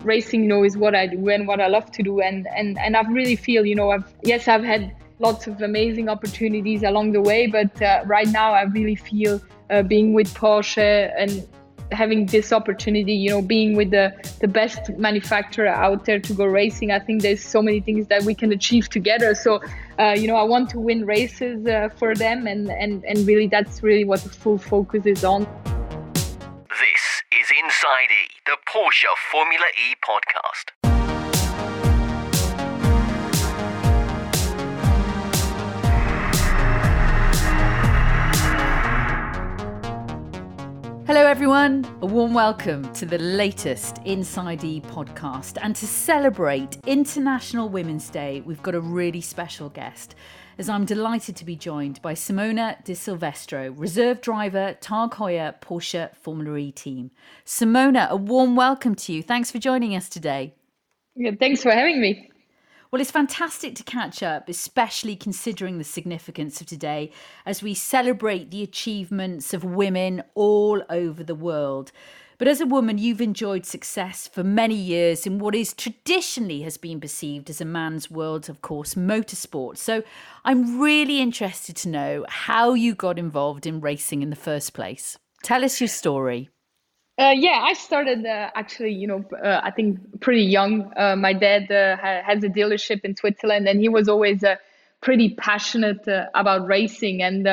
racing, is what I do and what I love to do. And I really feel, I've had lots of amazing opportunities along the way, but right now I really feel being with Porsche and having this opportunity, being with the best manufacturer out there to go racing. I think there's so many things that we can achieve together. So, I want to win races for them, and really that's really what the full focus is on. This is Inside E, the Porsche Formula E podcast. Hello everyone, a warm welcome to the latest Inside E podcast. And to celebrate International Women's Day, we've got a really special guest, as I'm delighted to be joined by Simona Di Silvestro, reserve driver, Tag Heuer Porsche Formula E team. Simona, a warm welcome to you. Thanks for joining us today. Yeah, thanks for having me. Well, it's fantastic to catch up, especially considering the significance of today as we celebrate the achievements of women all over the world. But as a woman, you've enjoyed success for many years in what is traditionally has been perceived as a man's world, of course, motorsport. So I'm really interested to know how you got involved in racing in the first place. Tell us your story. I started actually, I think pretty young. My dad has a dealership in Switzerland, and he was always pretty passionate about racing. And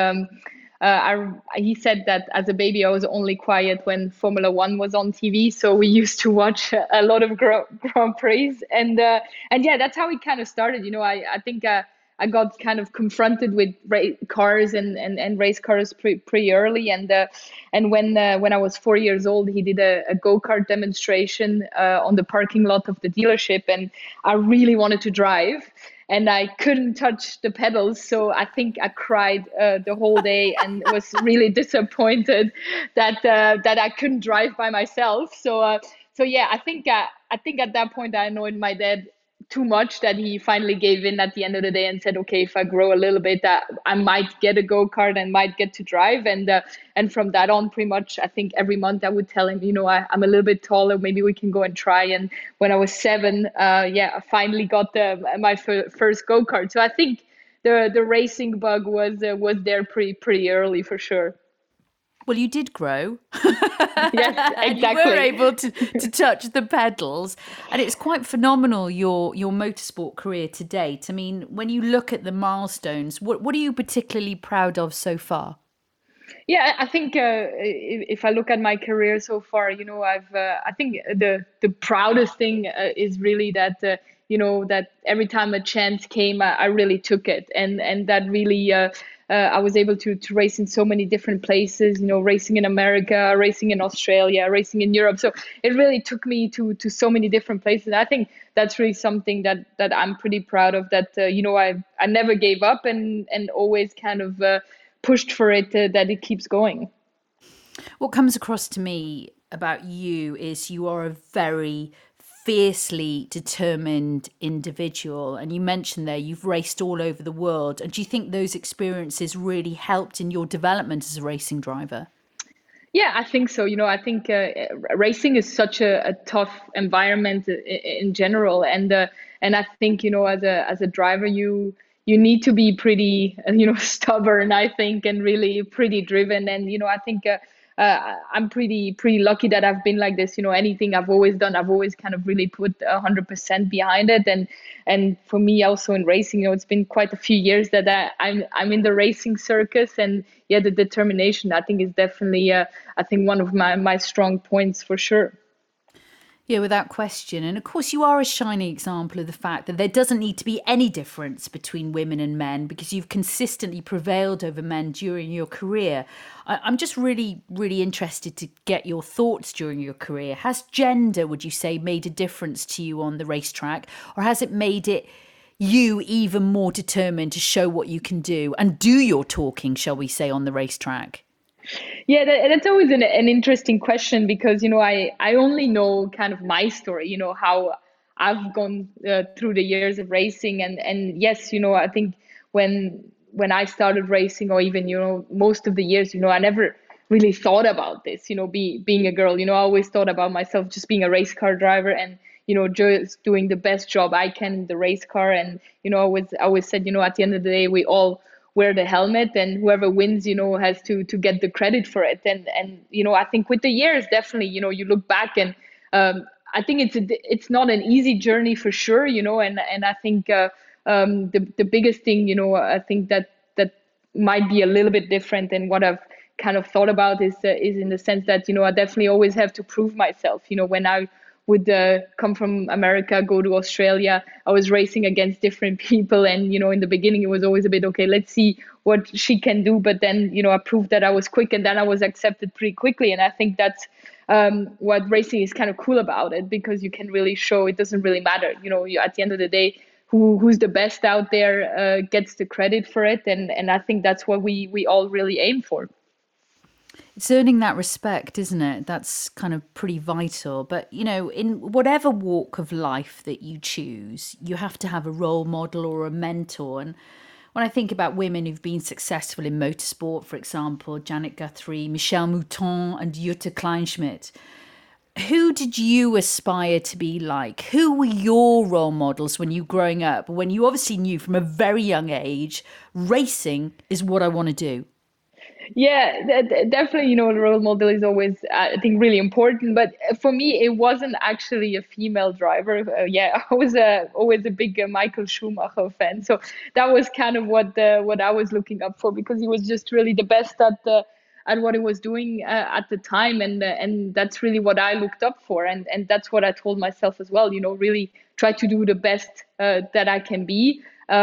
he said that as a baby, I was only quiet when Formula One was on TV. So we used to watch a lot of Grand Prix. And yeah, that's how it kind of started. I think I got kind of confronted with cars and race cars pretty early. And when I was 4 years old, he did a go-kart demonstration on the parking lot of the dealership, and I really wanted to drive, and I couldn't touch the pedals. So I think I cried the whole day and was really disappointed that I couldn't drive by myself. So yeah, I think at that point I annoyed my dad too much that he finally gave in at the end of the day and said, okay, if I grow a little bit, I might get a go-kart and might get to drive. And from that on, pretty much, I think every month I would tell him, I'm a little bit taller, maybe we can go and try. And when I was 7, I finally got my first go-kart. So I think the racing bug was there pretty early for sure. Well, you did grow. Yes, exactly. You were able to touch the pedals. And it's quite phenomenal, your motorsport career to date. I mean, when you look at the milestones, what are you particularly proud of so far? Yeah, I think if I look at my career so far, I think the proudest thing is really that, that every time a chance came, I really took it. And that really, I was able to race in so many different places, racing in America, racing in Australia, racing in Europe. So it really took me to so many different places. I think that's really something that I'm pretty proud of, that, I never gave up and always kind of pushed for it, that it keeps going. What comes across to me about you is you are a very fiercely determined individual. And you mentioned there you've raced all over the world. And do you think those experiences really helped in your development as a racing driver? Yeah, I think so. I think racing is such a tough environment in general. And I think, as a driver, you need to be pretty, stubborn, I think, and really pretty driven. And, I think I'm pretty lucky that I've been like this. Anything I've always done, I've always kind of really put 100% behind it. And for me also in racing, it's been quite a few years that I'm in the racing circus. And yeah, the determination, I think, is definitely, I think, one of my strong points for sure. Yeah, without question. And of course, you are a shining example of the fact that there doesn't need to be any difference between women and men, because you've consistently prevailed over men during your career. I'm just really, really interested to get your thoughts during your career. Has gender, would you say, made a difference to you on the racetrack, or has it made you even more determined to show what you can do and do your talking, shall we say, on the racetrack? Yeah, that's always an interesting question, because, I only know kind of my story, how I've gone through the years of racing. And yes, I think when I started racing, or even, most of the years, I never really thought about this, being a girl. I always thought about myself just being a race car driver. And, just doing the best job I can in the race car. And I always said, at the end of the day, we all wear the helmet, and whoever wins, has to get the credit for it. And I think with the years, definitely, you look back, and I think it's not an easy journey for sure, and I think the biggest thing, I think that might be a little bit different than what I've kind of thought about is in the sense that, I definitely always have to prove myself. When I would come from America, go to Australia, I was racing against different people. And, in the beginning, it was always a bit, okay, let's see what she can do. But then, I proved that I was quick, and then I was accepted pretty quickly. And I think that's what racing is kind of cool about it, because you can really show it doesn't really matter. At the end of the day, who's the best out there gets the credit for it. And I think that's what we all really aim for. It's earning that respect, isn't it? That's kind of pretty vital. But, in whatever walk of life that you choose, you have to have a role model or a mentor. And when I think about women who've been successful in motorsport, for example, Janet Guthrie, Michelle Mouton and Jutta Kleinschmidt, who did you aspire to be like? Who were your role models when you were growing up, when you obviously knew from a very young age, racing is what I want to do? Yeah, definitely, the role model is always, I think, really important. But for me, it wasn't actually a female driver. I was always a big Michael Schumacher fan. So that was kind of what I was looking up for, because he was just really the best at what he was doing at the time. And that's really what I looked up for. And that's what I told myself as well, really try to do the best that I can be.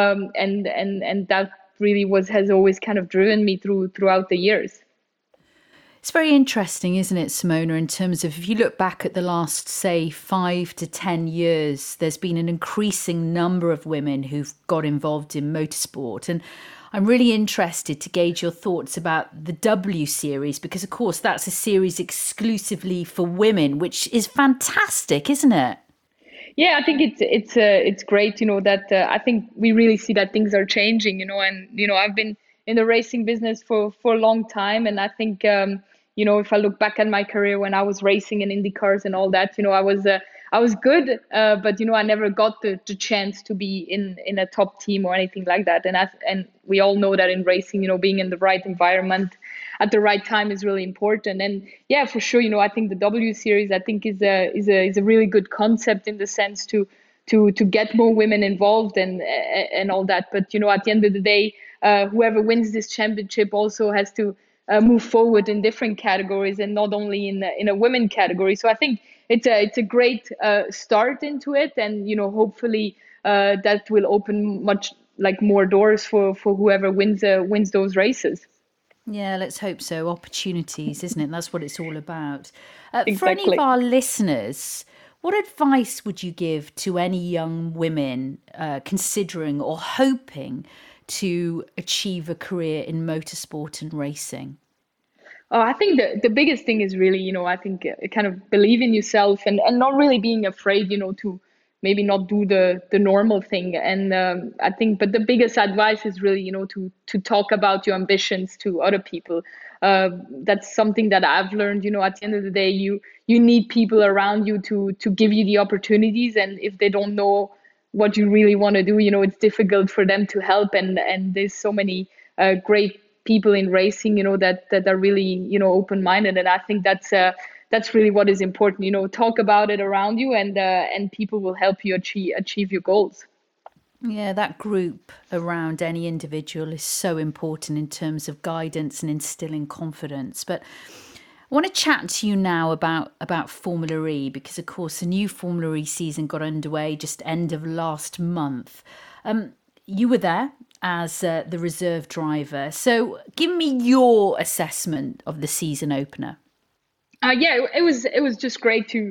And that really has always kind of driven me throughout the years. It's very interesting, isn't it, Simona, in terms of if you look back at the last, say, 5 to 10 years, there's been an increasing number of women who've got involved in motorsport. And I'm really interested to gauge your thoughts about the W Series, because, of course, that's a series exclusively for women, which is fantastic, isn't it? Yeah, I think it's great, that I think we really see that things are changing, and, I've been in the racing business for a long time. And I think, if I look back at my career when I was racing in Indy cars and all that, I was good, but, I never got the chance to be in a top team or anything like that. And we all know that in racing, being in the right environment at the right time is really important. And yeah, for sure, I think the W Series, I think is a really good concept in the sense to get more women involved and all that. But at the end of the day, whoever wins this championship also has to move forward in different categories, and not only in a women category. So I think it's a great start into it, and hopefully that will open much more doors for whoever wins those races. Yeah, let's hope so. Opportunities, isn't it? That's what it's all about. Exactly. For any of our listeners, what advice would you give to any young women considering or hoping to achieve a career in motorsport and racing? I think the biggest thing is really, I think kind of believe in yourself, and not really being afraid, to maybe not do the normal thing. And I think, but the biggest advice is really, to talk about your ambitions to other people. That's something that I've learned, at the end of the day, you need people around you to give you the opportunities. And if they don't know what you really want to do, it's difficult for them to help. And there's so many great people in racing, that are really, open-minded. And I think that's really what is important. Talk about it around you, and people will help you achieve your goals. Yeah, that group around any individual is so important in terms of guidance and instilling confidence. But I want to chat to you now about Formula E, because, of course, the new Formula E season got underway just end of last month. You were there as the reserve driver. So give me your assessment of the season opener. It was just great to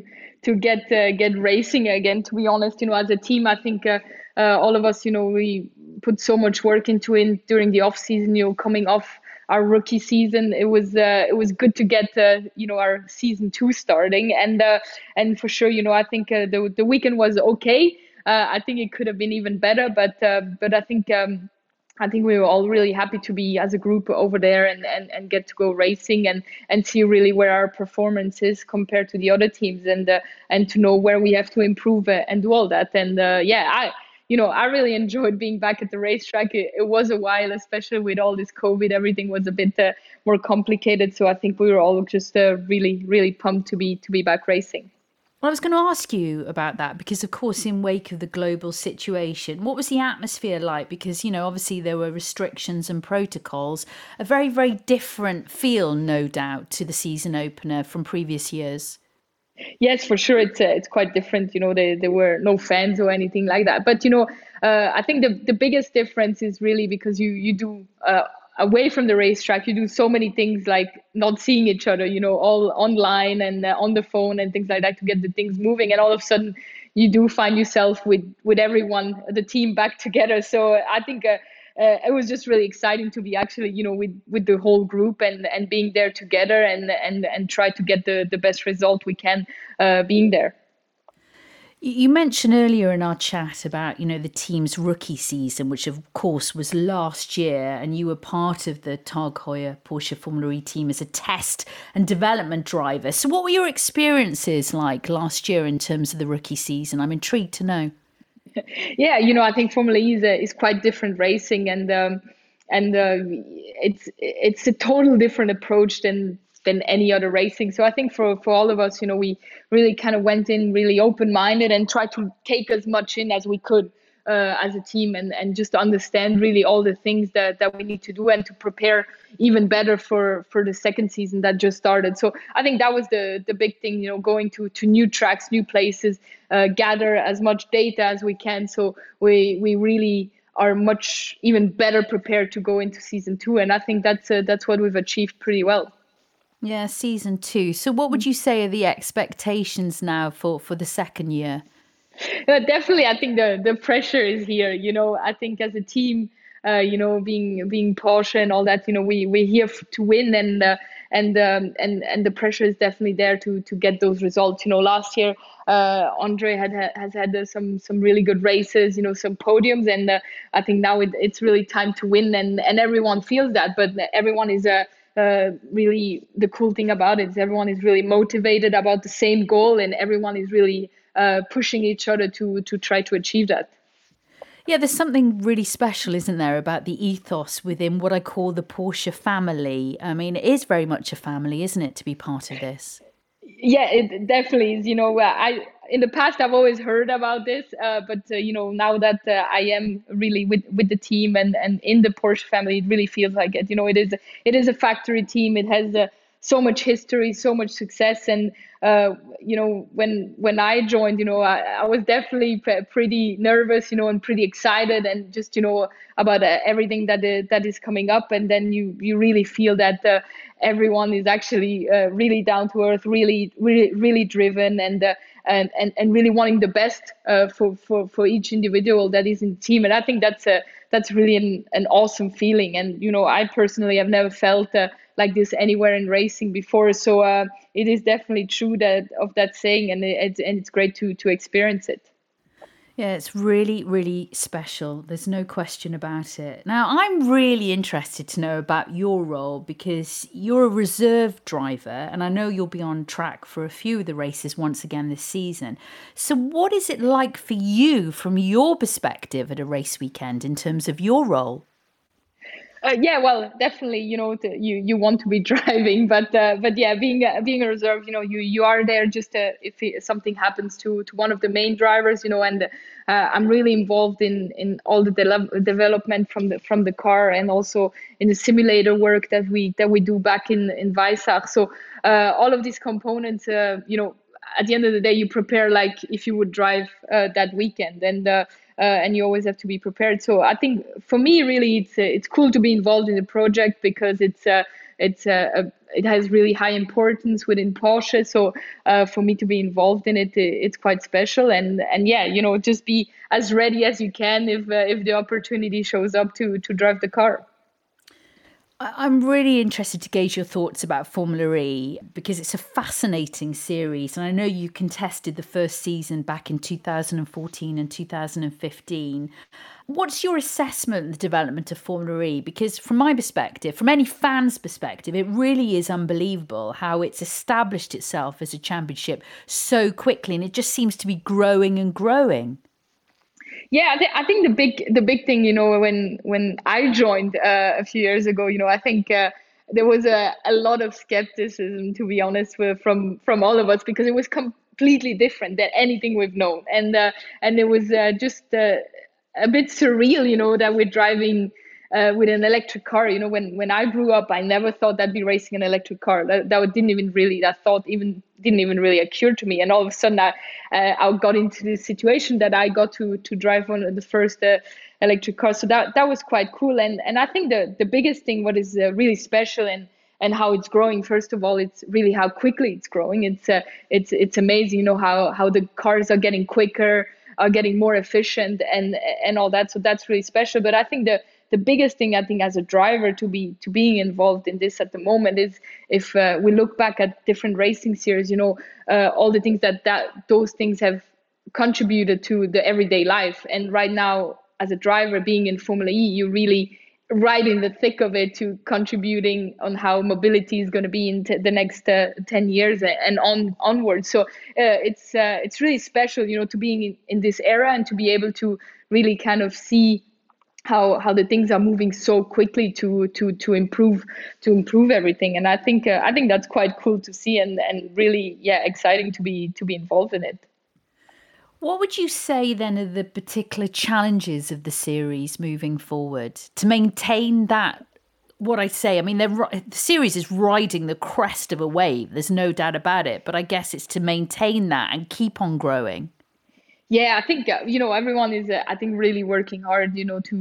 get racing again. To be honest, as a team, I think all of us, we put so much work into it during the off season. Coming off our rookie season, it was good to get our season 2 starting, and for sure, I think the weekend was okay. I think it could have been even better, but I think I think we were all really happy to be as a group over there and get to go racing and see really where our performance is compared to the other teams and to know where we have to improve and do all that. And yeah, I really enjoyed being back at the racetrack. It was a while, especially with all this COVID, everything was a bit more complicated. So I think we were all just really, really pumped to be back racing. Well, I was going to ask you about that because, of course, in wake of the global situation, what was the atmosphere like? Because, obviously there were restrictions and protocols, a very, very different feel, no doubt, to the season opener from previous years. Yes, for sure. It's quite different. There were no fans or anything like that. But I think the biggest difference is really because you do away from the racetrack, you do so many things like not seeing each other. All online and on the phone and things like that to get the things moving. And all of a sudden, you do find yourself with everyone, the team back together. So I think. It was just really exciting to be actually, with the whole group and being there together and try to get the best result we can being there. You mentioned earlier in our chat about, the team's rookie season, which of course was last year, and you were part of the Tag Heuer Porsche Formula E team as a test and development driver. So what were your experiences like last year in terms of the rookie season? I'm intrigued to know. Yeah, I think Formula E is quite different racing, and it's a total different approach than any other racing. So I think for all of us, we really kind of went in really open-minded and tried to take as much in as we could as a team and just understand really all the things that we need to do and to prepare even better for the second season that just started. So I think that was the big thing, going to new tracks, new places, gather as much data as we can. So we really are much even better prepared to go into season 2. And I think that's what we've achieved pretty well. Yeah, season 2. So what would you say are the expectations now for the second year? Definitely, I think the pressure is here. I think as a team, being Porsche and all that, we're here to win, and the pressure is definitely there to get those results. Last year, Andre has had some really good races, some podiums, and I think now it's really time to win, and everyone feels that, but everyone is really, the cool thing about it is everyone is really motivated about the same goal, and everyone is really pushing each other to try to achieve that. Yeah, there's something really special, isn't there, about the ethos within what I call the Porsche family. I mean, it is very much a family, isn't it, to be part of this? Yeah, it definitely is. In the past I've always heard about this, but now that I am really with the team and in the Porsche family, it really feels like it. It is a factory team. It has so much history, so much success, and when I joined, I was definitely pretty nervous, and pretty excited, and just about everything that is coming up, and then you really feel that everyone is actually really down to earth, really, really, really driven, and really wanting the best for each individual that is in the team. And I think that's really an awesome feeling. And I personally have never felt like this anywhere in racing before. So it is definitely true of that saying, and it's great to experience it. Yeah, it's really, really special. There's no question about it. Now, I'm really interested to know about your role because you're a reserve driver and I know you'll be on track for a few of the races once again this season. So what is it like for you from your perspective at a race weekend in terms of your role? Yeah, well, definitely, you want to be driving, but yeah, being a reserve, you are there just if something happens to one of the main drivers, and I'm really involved in all the development from the car and also in the simulator work that we do back in Weissach. So all of these components, at the end of the day, you prepare like if you would drive that weekend, and you always have to be prepared. So I think for me, really, it's cool to be involved in the project because it has really high importance within Porsche. So for me to be involved in it, it's quite special. And yeah, just be as ready as you can if the opportunity shows up to drive the car. I'm really interested to gauge your thoughts about Formula E because it's a fascinating series. And I know you contested the first season back in 2014 and 2015. What's your assessment of the development of Formula E? Because from my perspective, from any fan's perspective, it really is unbelievable how it's established itself as a championship so quickly. And it just seems to be growing and growing. Yeah, I think the big thing, when I joined a few years ago, I think there was a lot of skepticism, to be honest, from all of us, because it was completely different than anything we've known, and it was just a bit surreal, that we're driving with an electric car. When I grew up, I never thought I'd be racing an electric car. That thought even didn't even really occur to me. And all of a sudden, I got into this situation that I got to drive one of the first electric cars. So that was quite cool. And I think the biggest thing, what is really special and how it's growing. First of all, it's really how quickly it's growing. It's amazing, how the cars are getting quicker, are getting more efficient, and all that. So that's really special. But I think the biggest thing, I think, as a driver to being involved in this at the moment is, if we look back at different racing series, all the things that those things have contributed to the everyday life. And right now, as a driver being in Formula E, you're really right in the thick of it, to contributing on how mobility is going to be in the next 10 years and onwards. So it's really special, to being in this era, and to be able to really kind of see how the things are moving so quickly to improve everything. And I think that's quite cool to see, and really, yeah, exciting to be involved in it. What would you say then are the particular challenges of the series moving forward to maintain that? What I say, I mean, the series is riding the crest of a wave. There's no doubt about it. But I guess it's to maintain that and keep on growing. Yeah, I think everyone is I think really working hard.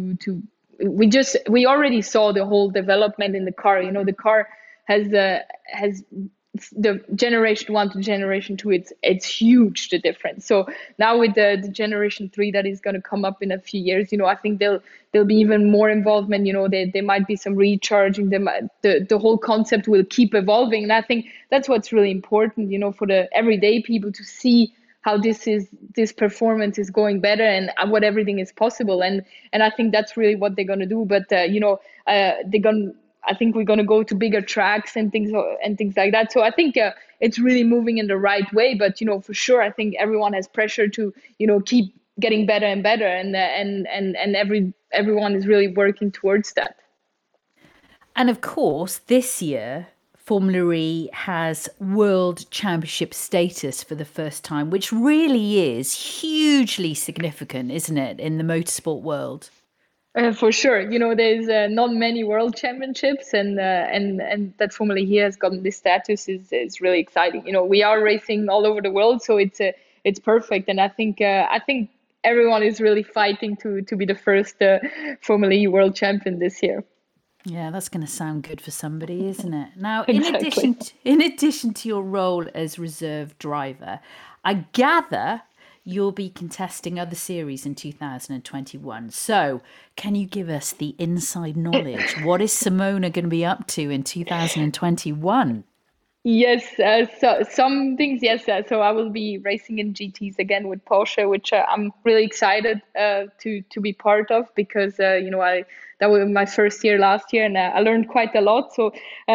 We already saw the whole development in the car. The car has the generation 1 to generation 2, it's huge, the difference. So now with the generation 3 that is going to come up in a few years, I think there'll be even more involvement. There might be some recharging. The whole concept will keep evolving, and I think that's what's really important, for the everyday people to see how this performance is going better, and what everything is possible. And I think that's really what they're going to do. But I think we're going to go to bigger tracks and things like that. So I think it's really moving in the right way. But for sure, I think everyone has pressure to keep getting better and better, and everyone is really working towards that. And of course, this year, Formula E has World Championship status for the first time, which really is hugely significant, isn't it, in the motorsport world? For sure, there's not many world championships, and that Formula E has gotten this status is really exciting. We are racing all over the world, so it's perfect, and I think everyone is really fighting to be the first Formula E world champion this year. Yeah, that's going to sound good for somebody, isn't it? Now, Exactly. in addition to your role as reserve driver, I gather you'll be contesting other series in 2021. So, can you give us the inside knowledge? What is Simona going to be up to in 2021? Yes, so some things, yes. So I will be racing in GTs again with Porsche, which I'm really excited to be part of, because that was my first year last year, and I learned quite a lot. So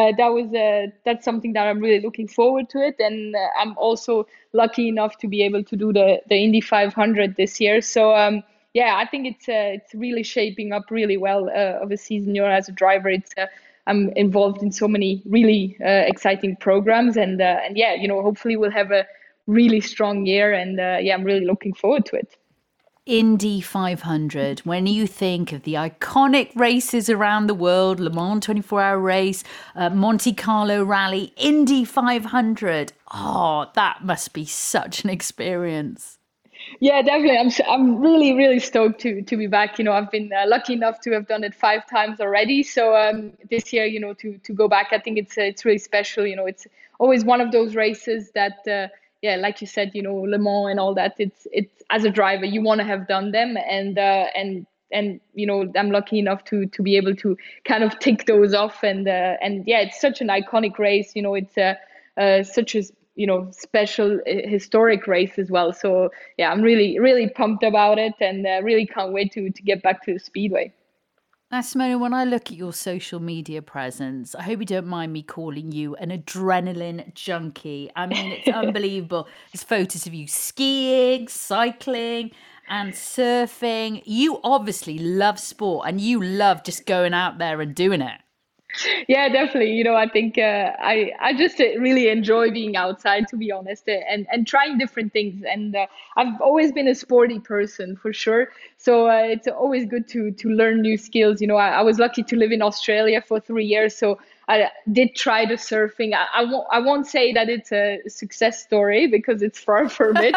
that's something that I'm really looking forward to it, and I'm also lucky enough to be able to do the Indy 500 this year. So yeah, I think it's really shaping up really well of a season. As a driver, I'm involved in so many really exciting programs, and yeah, hopefully we'll have a really strong year, and yeah, I'm really looking forward to it. Indy 500, when you think of the iconic races around the world, Le Mans 24-hour race, Monte Carlo Rally, Indy 500, that must be such an experience. Yeah, definitely. I'm really, really stoked to be back. I've been lucky enough to have done it 5 times already. So this year, to go back, I think it's really special. It's always one of those races that, yeah, like you said, Le Mans and all that. It's as a driver, you want to have done them, and and I'm lucky enough to be able to kind of tick those off. And yeah, it's such an iconic race. It's such a special historic race as well. So yeah, I'm really really pumped about it, and really can't wait to get back to the speedway. Now, Simona, when I look at your social media presence, I hope you don't mind me calling you an adrenaline junkie. I mean, it's unbelievable. There's photos of you skiing, cycling, and surfing. You obviously love sport and you love just going out there and doing it. Yeah, definitely. I think I just really enjoy being outside, to be honest, and trying different things. And I've always been a sporty person for sure. So it's always good to learn new skills. I was lucky to live in Australia for 3 years, so I did try the surfing. I won't say that it's a success story because it's far from it,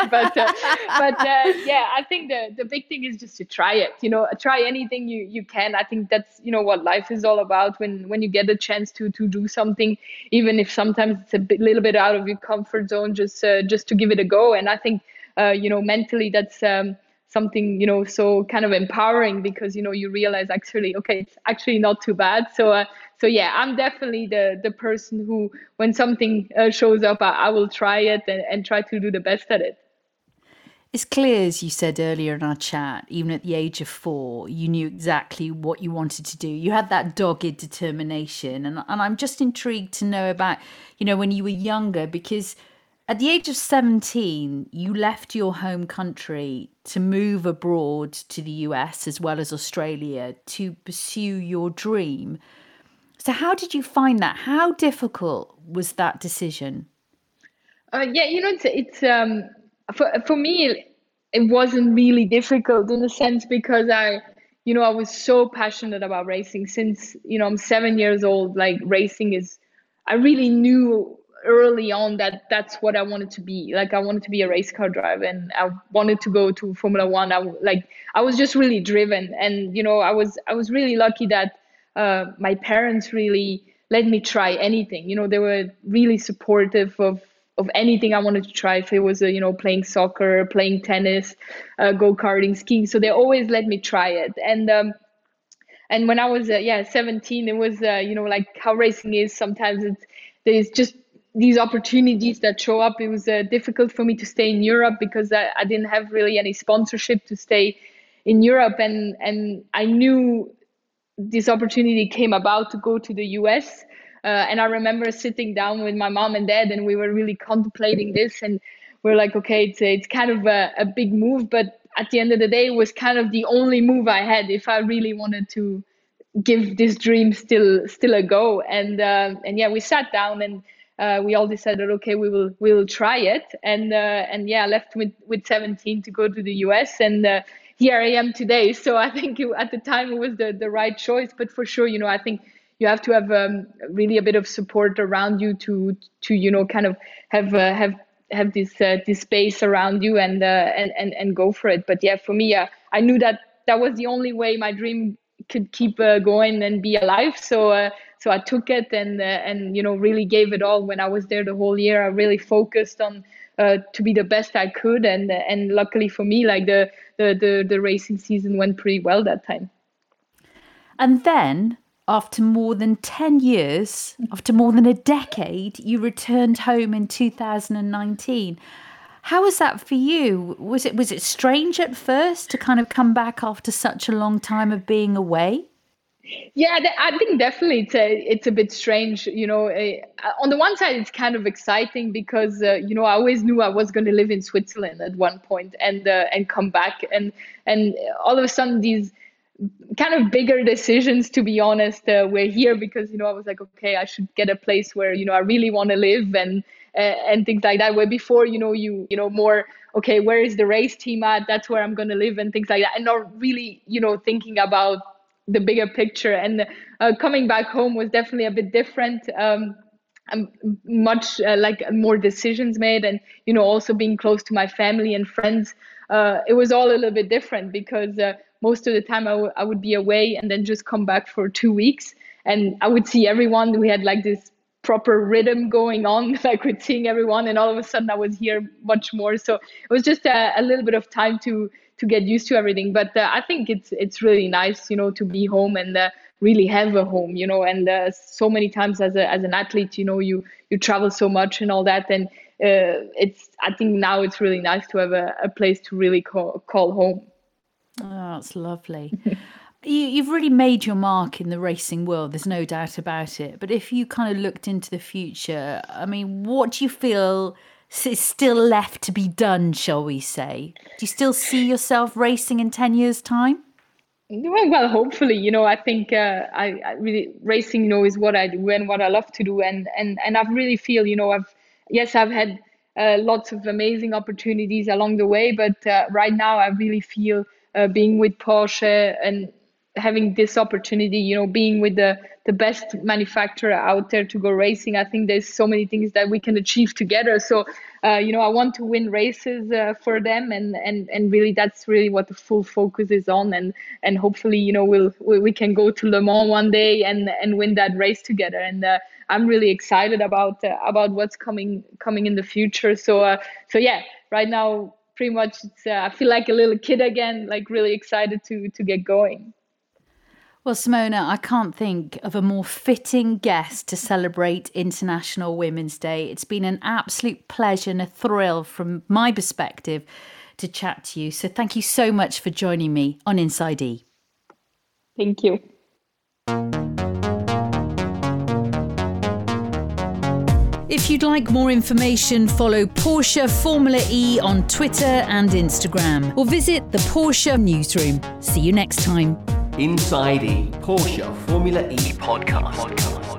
but yeah, I think the big thing is just to try it. Try anything you can. I think that's what life is all about. When you get a chance to do something, even if sometimes it's little bit out of your comfort zone, just to give it a go. And I think mentally that's something so kind of empowering, because you realize actually, okay, it's actually not too bad. So yeah, I'm definitely the person who, when something shows up, I will try it and try to do the best at it. It's clear, as you said earlier in our chat, even at the age of 4, you knew exactly what you wanted to do. You had that dogged determination. And I'm just intrigued to know about, when you were younger, because at the age of 17, you left your home country to move abroad to the US as well as Australia to pursue your dream. So how did you find that? How difficult was that decision? Yeah, it's for me, it wasn't really difficult in a sense, because I was so passionate about racing since I'm 7 years old. Like, racing is, I really knew early on that that's what I wanted to be. Like, I wanted to be a race car driver, and I wanted to go to Formula One. I was just really driven, and I was really lucky that my parents really let me try anything. They were really supportive of anything I wanted to try. If it was playing soccer, playing tennis, go-karting, skiing, so they always let me try it. And when I was 17, it was like how racing is. Sometimes there's just these opportunities that show up. It was difficult for me to stay in Europe because I didn't have really any sponsorship to stay in Europe, and I knew this opportunity came about to go to the US. And I remember sitting down with my mom and dad, and we were really contemplating this. And we're like, okay, it's kind of a big move, but at the end of the day, it was kind of the only move I had if I really wanted to give this dream still a go. And yeah, we sat down, and we all decided, okay, we'll try it. And yeah, I left with 17 to go to the US, and here I am today. So I think at the time it was the right choice. But for sure, I think you have to have really a bit of support around you to kind of have this space around you, and go for it. But yeah, for me, I knew that was the only way my dream could keep going and be alive. So I took it, and really gave it all. When I was there the whole year, I really focused on to be the best I could, and luckily for me, like the racing season went pretty well that time. And then, after more than 10 years, after more than a decade, you returned home in 2019. How was that for you? Was it strange at first to kind of come back after such a long time of being away? Yeah, I think definitely it's a bit strange. On the one side, it's kind of exciting because I always knew I was going to live in Switzerland at one point, and come back, and all of a sudden these kind of bigger decisions, to be honest, were here, because I was like, okay, I should get a place where I really want to live, and things like that. Where before, more, okay, where is the race team at? That's where I'm going to live, and things like that, and not really thinking about the bigger picture. And coming back home was definitely a bit different. Much like more decisions made, and also being close to my family and friends. It was all a little bit different, because most of the time I would be away and then just come back for 2 weeks, and I would see everyone. We had like this proper rhythm going on, like with seeing everyone, and all of a sudden I was here much more. So it was just a little bit of time to get used to everything. But I think it's really nice, to be home and really have a home, and so many times as an athlete, you travel so much and all that. And I think now it's really nice to have a place to really call home. Oh, it's lovely. You've really made your mark in the racing world. There's no doubt about it. But if you kind of looked into the future, I mean, what do you feel is still left to be done, shall we say? Do you still see yourself racing in 10 years' time? Well, hopefully, I think I really racing, is what I do and what I love to do, and I really feel, I've had lots of amazing opportunities along the way, but right now I really feel being with Porsche and having this opportunity, being with the best manufacturer out there to go racing. I think there's so many things that we can achieve together. So, I want to win races for them, and really that's really what the full focus is on. And hopefully, we can go to Le Mans one day and win that race together. And I'm really excited about what's coming in the future. So yeah, right now pretty much I feel like a little kid again, like really excited to get going. Well, Simona, I can't think of a more fitting guest to celebrate International Women's Day. It's been an absolute pleasure and a thrill from my perspective to chat to you. So thank you so much for joining me on Inside E. Thank you. If you'd like more information, follow Porsche Formula E on Twitter and Instagram, or visit the Porsche newsroom. See you next time. Inside E, Porsche Formula E podcast.